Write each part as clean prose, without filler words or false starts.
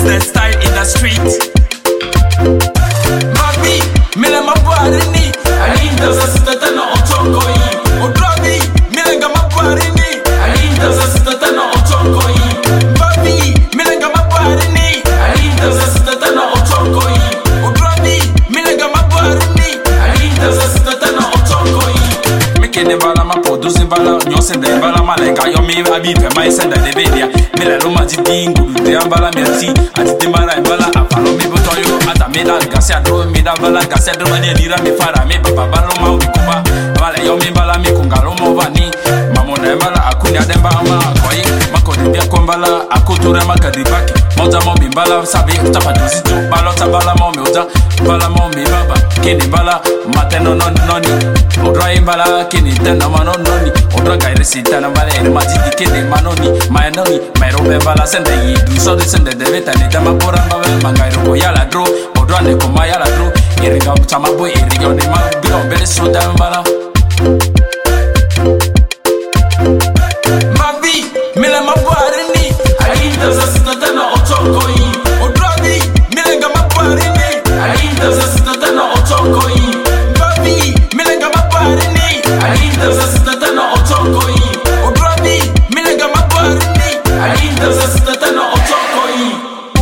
the style in the street. Babi, mile mabarini, alinda za sitata na otongoi. Odrabi, mile nga mabarini, alinda za sitata na otongoi. Babi, mile nga mabarini, alinda za sitata na otongoi. Odrabi, mile nga mabarini, alinda za sitata na otongoi. Mekene bala ma produce bala, nyose de bala malenga yo mi abi pe mai senda de vedia. Mile lo ma dingu de ambala merci, ati mara bala apalo mi botoyo ata meda gasia do meda bala gasia do mani dira mi fara mi papa balo ma ubikuba bala yo mi bala mi kungalo mo vani mamona bala akunya demba ma koi makode bia kombala akutura makadibaki monta mo bimbala sabi tapa dozito bala tabala mo meoda bala mo mi baba kini bala mateno noni odra imbala kini tena manoni odra gaire sitana bala ere majidi kini manoni manoni robe bala sende yidu so de sende de beta ni dama poramba mangairo ko yala dro odra ne ko ma yala dro iriga chama boy iriga ni ma bigo bele so dama bala mabi mila mabarini alinda za sitata na otongoi odrabi milenga mabarini alinda za sitata na otongoi mabi milenga mabarini alinda za sitata na otongoi odrabi milenga mabarini alinda za sitata na otongoi.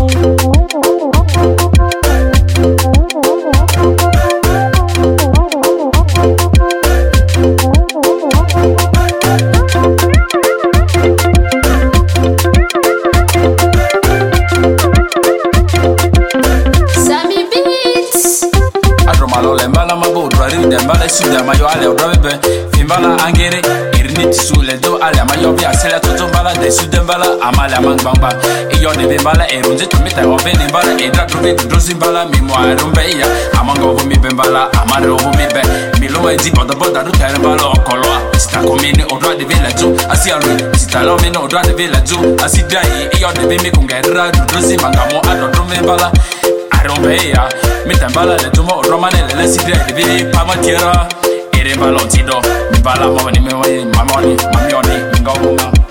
Sammy Beats. Adromalo lembala mabo drari dembala suda mayo ale odrabe fimbala angere irinit sule do ale mayo bi asela toto bala de sudembala amala mangbamba e yo de bembala e ronje to meta o bene bala e dra drove drozi bala mi mo arumbeya amango bo mi bembala amaro bo mi be mi lo e di boda boda do tare bala okoloa sta komene odra de village asiaru sta lo meno odra de village asidai e yo de be mi kungera drozi mangamo adodrome bala arumbeya mitambala le tumo romane le sidre de be pamatiera ere balontido bala mo ni me mamioni ngoma